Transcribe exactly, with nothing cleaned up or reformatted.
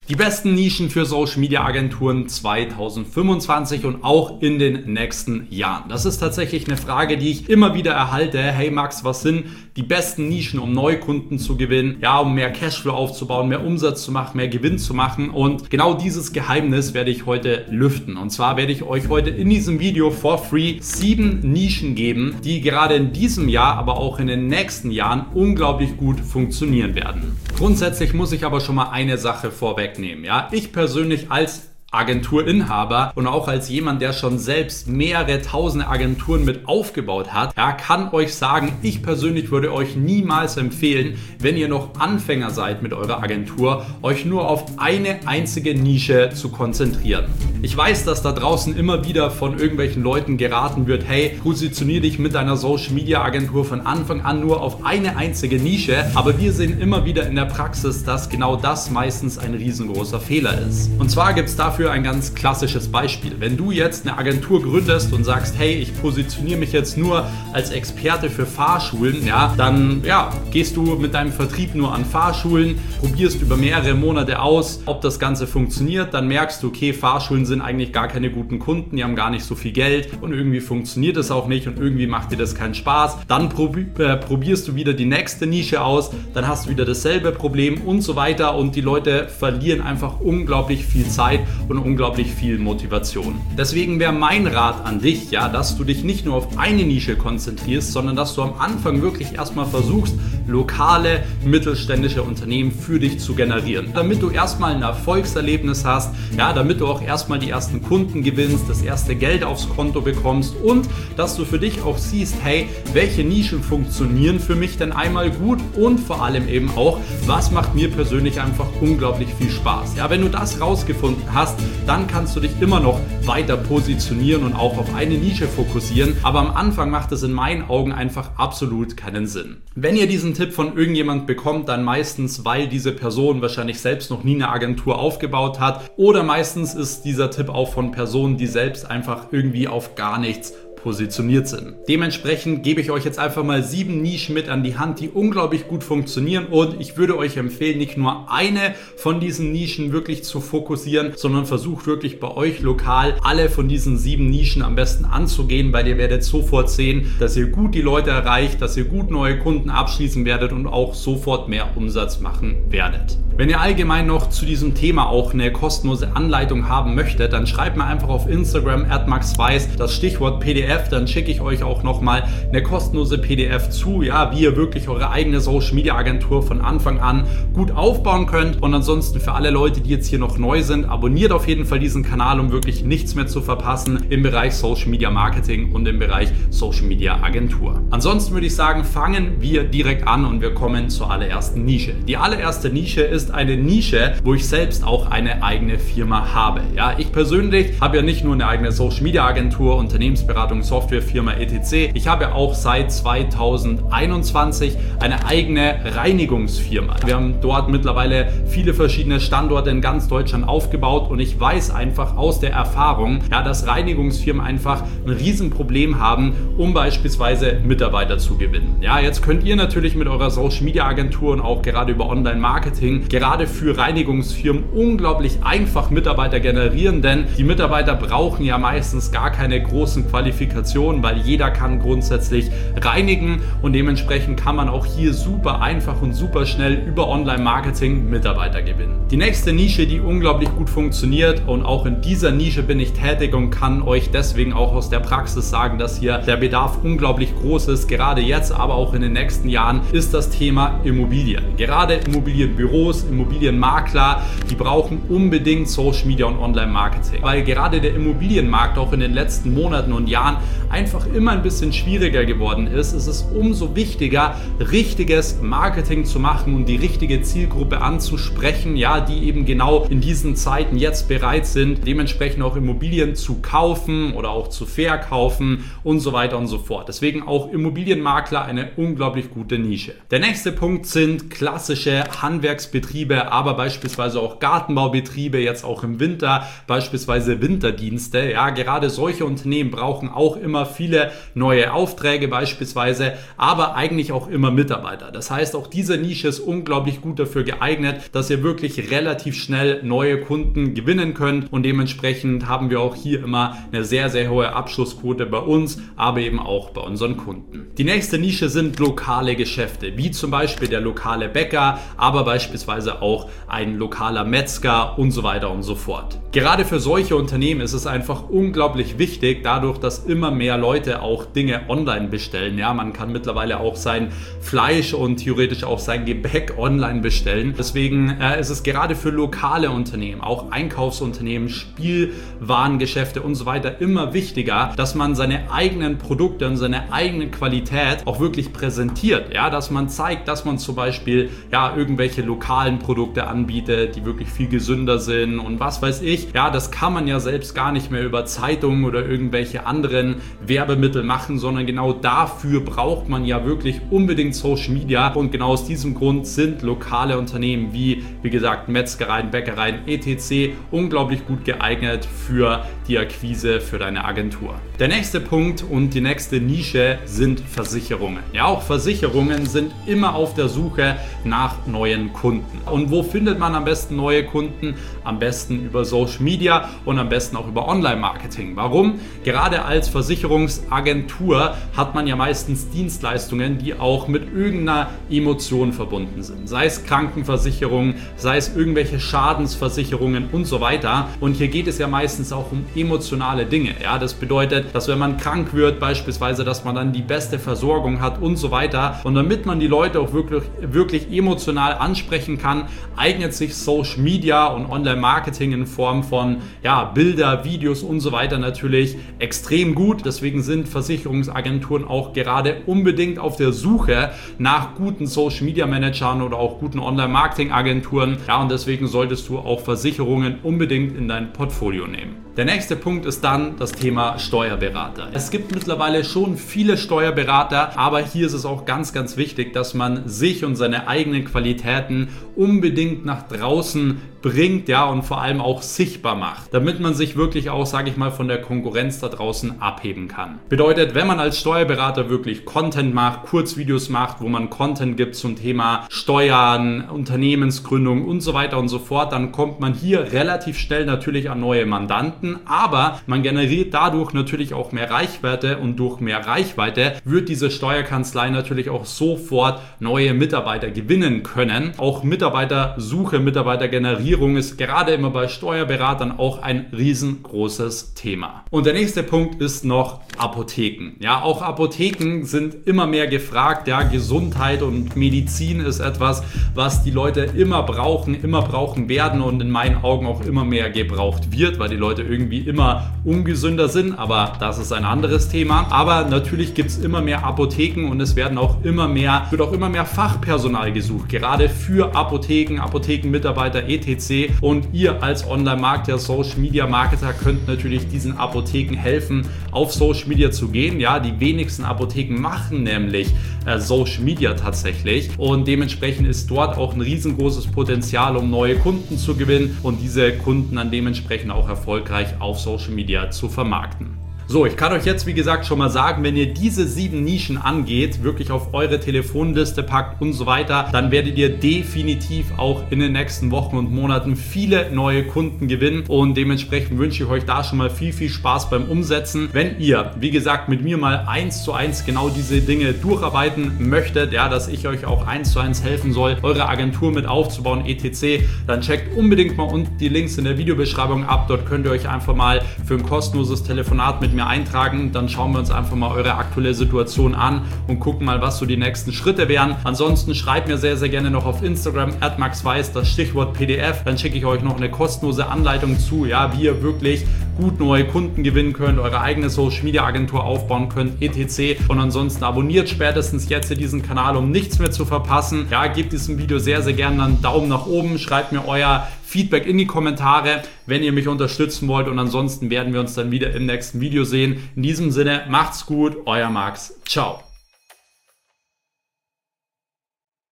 Die besten Nischen für Social Media Agenturen zweitausendfünfundzwanzig und auch in den nächsten Jahren. Das ist tatsächlich eine Frage, die ich immer wieder erhalte. Hey Max, was sind die besten Nischen, um Neukunden zu gewinnen? Ja, um mehr Cashflow aufzubauen, mehr Umsatz zu machen, mehr Gewinn zu machen. Und genau dieses Geheimnis werde ich heute lüften. Und zwar werde ich euch heute in diesem Video for free sieben Nischen geben, die gerade in diesem Jahr, aber auch in den nächsten Jahren unglaublich gut funktionieren werden. Grundsätzlich muss ich aber schon mal eine Sache vorwegnehmen. Ja, ich persönlich als Agenturinhaber und auch als jemand, der schon selbst mehrere tausende Agenturen mit aufgebaut hat, ja, kann euch sagen, ich persönlich würde euch niemals empfehlen, wenn ihr noch Anfänger seid mit eurer Agentur, euch nur auf eine einzige Nische zu konzentrieren. Ich weiß, dass da draußen immer wieder von irgendwelchen Leuten geraten wird, hey, positionier dich mit deiner Social Media Agentur von Anfang an nur auf eine einzige Nische, aber wir sehen immer wieder in der Praxis, dass genau das meistens ein riesengroßer Fehler ist. Und zwar gibt es dafür ein ganz klassisches Beispiel. Wenn du jetzt eine Agentur gründest und sagst, hey, ich positioniere mich jetzt nur als Experte für Fahrschulen, ja, dann ja, gehst du mit deinem Vertrieb nur an Fahrschulen, probierst über mehrere Monate aus, ob das Ganze funktioniert, dann merkst du, okay, Fahrschulen sind eigentlich gar keine guten Kunden, die haben gar nicht so viel Geld und irgendwie funktioniert es auch nicht und irgendwie macht dir das keinen Spaß. Dann probi äh, probierst du wieder die nächste Nische aus, dann hast du wieder dasselbe Problem und so weiter und die Leute verlieren einfach unglaublich viel Zeit und unglaublich viel Motivation. Deswegen wäre mein Rat an dich, ja, dass du dich nicht nur auf eine Nische konzentrierst, sondern dass du am Anfang wirklich erstmal versuchst, lokale mittelständische Unternehmen für dich zu generieren. Damit du erstmal ein Erfolgserlebnis hast, ja, damit du auch erstmal die ersten Kunden gewinnst, das erste Geld aufs Konto bekommst und dass du für dich auch siehst, hey, welche Nischen funktionieren für mich denn einmal gut und vor allem eben auch, was macht mir persönlich einfach unglaublich viel Spaß. Ja, wenn du das rausgefunden hast, dann kannst du dich immer noch weiter positionieren und auch auf eine Nische fokussieren. Aber am Anfang macht es in meinen Augen einfach absolut keinen Sinn. Wenn ihr diesen Tipp von irgendjemand bekommt, dann meistens, weil diese Person wahrscheinlich selbst noch nie eine Agentur aufgebaut hat oder meistens ist dieser Tipp auch von Personen, die selbst einfach irgendwie auf gar nichts positioniert sind. Dementsprechend gebe ich euch jetzt einfach mal sieben Nischen mit an die Hand, die unglaublich gut funktionieren und ich würde euch empfehlen, nicht nur eine von diesen Nischen wirklich zu fokussieren, sondern versucht wirklich bei euch lokal alle von diesen sieben Nischen am besten anzugehen, weil ihr werdet sofort sehen, dass ihr gut die Leute erreicht, dass ihr gut neue Kunden abschließen werdet und auch sofort mehr Umsatz machen werdet. Wenn ihr allgemein noch zu diesem Thema auch eine kostenlose Anleitung haben möchtet, dann schreibt mir einfach auf Instagram at maxweiss das Stichwort P D F, dann schicke ich euch auch nochmal eine kostenlose P D F zu, ja, wie ihr wirklich eure eigene Social Media Agentur von Anfang an gut aufbauen könnt. Und ansonsten für alle Leute, die jetzt hier noch neu sind, abonniert auf jeden Fall diesen Kanal, um wirklich nichts mehr zu verpassen im Bereich Social Media Marketing und im Bereich Social Media Agentur. Ansonsten würde ich sagen, fangen wir direkt an und wir kommen zur allerersten Nische. Die allererste Nische ist eine Nische, wo ich selbst auch eine eigene Firma habe. Ja, ich persönlich habe ja nicht nur eine eigene Social Media Agentur, Unternehmensberatung, Softwarefirma et cetera. Ich habe auch seit zweitausendeinundzwanzig eine eigene Reinigungsfirma. Wir haben dort mittlerweile viele verschiedene Standorte in ganz Deutschland aufgebaut und ich weiß einfach aus der Erfahrung, ja, dass Reinigungsfirmen einfach ein Riesenproblem haben, um beispielsweise Mitarbeiter zu gewinnen. Ja, jetzt könnt ihr natürlich mit eurer Social Media Agentur und auch gerade über Online-Marketing gerade für Reinigungsfirmen unglaublich einfach Mitarbeiter generieren, denn die Mitarbeiter brauchen ja meistens gar keine großen Qualifikationen, weil jeder kann grundsätzlich reinigen und dementsprechend kann man auch hier super einfach und super schnell über Online-Marketing Mitarbeiter gewinnen. Die nächste Nische, die unglaublich gut funktioniert und auch in dieser Nische bin ich tätig und kann euch deswegen auch aus der Praxis sagen, dass hier der Bedarf unglaublich groß ist, gerade jetzt, aber auch in den nächsten Jahren, ist das Thema Immobilien. Gerade Immobilienbüros, Immobilienmakler, die brauchen unbedingt Social Media und Online-Marketing, weil gerade der Immobilienmarkt auch in den letzten Monaten und Jahren einfach immer ein bisschen schwieriger geworden ist, ist es umso wichtiger, richtiges Marketing zu machen und die richtige Zielgruppe anzusprechen, ja, die eben genau in diesen Zeiten jetzt bereit sind, dementsprechend auch Immobilien zu kaufen oder auch zu verkaufen und so weiter und so fort. Deswegen auch Immobilienmakler eine unglaublich gute Nische. Der nächste Punkt sind klassische Handwerksbetriebe, aber beispielsweise auch Gartenbaubetriebe, jetzt auch im Winter, beispielsweise Winterdienste. Ja, gerade solche Unternehmen brauchen auch auch immer viele neue Aufträge beispielsweise, aber eigentlich auch immer Mitarbeiter. Das heißt, auch diese Nische ist unglaublich gut dafür geeignet, dass ihr wirklich relativ schnell neue Kunden gewinnen könnt und dementsprechend haben wir auch hier immer eine sehr, sehr hohe Abschlussquote bei uns, aber eben auch bei unseren Kunden. Die nächste Nische sind lokale Geschäfte, wie zum Beispiel der lokale Bäcker, aber beispielsweise auch ein lokaler Metzger und so weiter und so fort. Gerade für solche Unternehmen ist es einfach unglaublich wichtig, dadurch, dass immer mehr Leute auch Dinge online bestellen. Ja, man kann mittlerweile auch sein Fleisch und theoretisch auch sein Gebäck online bestellen. Deswegen äh, ist es gerade für lokale Unternehmen, auch Einkaufsunternehmen, Spielwarengeschäfte und so weiter immer wichtiger, dass man seine eigenen Produkte und seine eigene Qualität auch wirklich präsentiert. Ja, dass man zeigt, dass man zum Beispiel ja irgendwelche lokalen Produkte anbietet, die wirklich viel gesünder sind und was weiß ich. Ja, das kann man ja selbst gar nicht mehr über Zeitungen oder irgendwelche anderen Werbemittel machen, sondern genau dafür braucht man ja wirklich unbedingt Social Media und genau aus diesem Grund sind lokale Unternehmen wie, wie gesagt, Metzgereien, Bäckereien, et cetera unglaublich gut geeignet für die Akquise für deine Agentur. Der nächste Punkt und die nächste Nische sind Versicherungen. Ja, auch Versicherungen sind immer auf der Suche nach neuen Kunden. Und wo findet man am besten neue Kunden? Am besten über Social Media und am besten auch über Online-Marketing. Warum? Gerade als Versicherungsagentur hat man ja meistens Dienstleistungen, die auch mit irgendeiner Emotion verbunden sind. Sei es Krankenversicherung, sei es irgendwelche Schadensversicherungen und so weiter. Und hier geht es ja meistens auch um emotionale Dinge. Ja, das bedeutet, dass wenn man krank wird, beispielsweise, dass man dann die beste Versorgung hat und so weiter. Und damit man die Leute auch wirklich, wirklich emotional ansprechen kann, eignet sich Social Media und Online-Marketing in Form von ja, Bilder, Videos und so weiter natürlich extrem gut. Deswegen sind Versicherungsagenturen auch gerade unbedingt auf der Suche nach guten Social-Media-Managern oder auch guten Online-Marketing-Agenturen. Ja, und deswegen solltest du auch Versicherungen unbedingt in dein Portfolio nehmen. Der nächste Punkt ist dann das Thema Steuerberater. Es gibt mittlerweile schon viele Steuerberater, aber hier ist es auch ganz, ganz wichtig, dass man sich und seine eigenen Qualitäten unbedingt nach draußen bringt, ja, und vor allem auch sichtbar macht, damit man sich wirklich auch, sage ich mal, von der Konkurrenz da draußen abheben kann. Bedeutet, wenn man als Steuerberater wirklich Content macht, Kurzvideos macht, wo man Content gibt zum Thema Steuern, Unternehmensgründung und so weiter und so fort, dann kommt man hier relativ schnell natürlich an neue Mandanten, aber man generiert dadurch natürlich auch mehr Reichweite und durch mehr Reichweite wird diese Steuerkanzlei natürlich auch sofort neue Mitarbeiter gewinnen können. Auch Mitarbeitersuche, Mitarbeitergenerierung ist gerade immer bei Steuerberatern auch ein riesengroßes Thema. Und der nächste Punkt ist noch Apotheken. Ja, auch Apotheken sind immer mehr gefragt. Ja, Gesundheit und Medizin ist etwas, was die Leute immer brauchen, immer brauchen werden und in meinen Augen auch immer mehr gebraucht wird, weil die Leute irgendwie immer ungesünder sind, aber das ist ein anderes Thema. Aber natürlich gibt es immer mehr Apotheken und es werden auch immer mehr, wird auch immer mehr Fachpersonal gesucht, gerade für Apotheken, Apothekenmitarbeiter et cetera. Und ihr als Online-Marketer, Social-Media-Marketer könnt natürlich diesen Apotheken helfen, auf Social Media zu gehen. Ja, die wenigsten Apotheken machen nämlich äh, Social Media tatsächlich und dementsprechend ist dort auch ein riesengroßes Potenzial, um neue Kunden zu gewinnen und diese Kunden dann dementsprechend auch erfolgreich auf Social Media zu vermarkten. So, ich kann euch jetzt wie gesagt schon mal sagen, wenn ihr diese sieben Nischen angeht, wirklich auf eure Telefonliste packt und so weiter, dann werdet ihr definitiv auch in den nächsten Wochen und Monaten viele neue Kunden gewinnen und dementsprechend wünsche ich euch da schon mal viel, viel Spaß beim Umsetzen. Wenn ihr, wie gesagt, mit mir mal eins zu eins genau diese Dinge durcharbeiten möchtet, ja, dass ich euch auch eins zu eins helfen soll, eure Agentur mit aufzubauen, et cetera, dann checkt unbedingt mal unten die Links in der Videobeschreibung ab. Dort könnt ihr euch einfach mal für ein kostenloses Telefonat mit mir eintragen, dann schauen wir uns einfach mal eure aktuelle Situation an und gucken mal, was so die nächsten Schritte wären. Ansonsten schreibt mir sehr, sehr gerne noch auf Instagram at maxweiss das Stichwort P D F, dann schicke ich euch noch eine kostenlose Anleitung zu, ja, wie ihr wirklich gut neue Kunden gewinnen könnt, eure eigene Social Media Agentur aufbauen könnt, et cetera. Und ansonsten abonniert spätestens jetzt diesen Kanal, um nichts mehr zu verpassen. Ja, gebt diesem Video sehr, sehr gerne einen Daumen nach oben, schreibt mir euer Feedback in die Kommentare, wenn ihr mich unterstützen wollt und ansonsten werden wir uns dann wieder im nächsten Video sehen. In diesem Sinne, macht's gut, euer Max, ciao.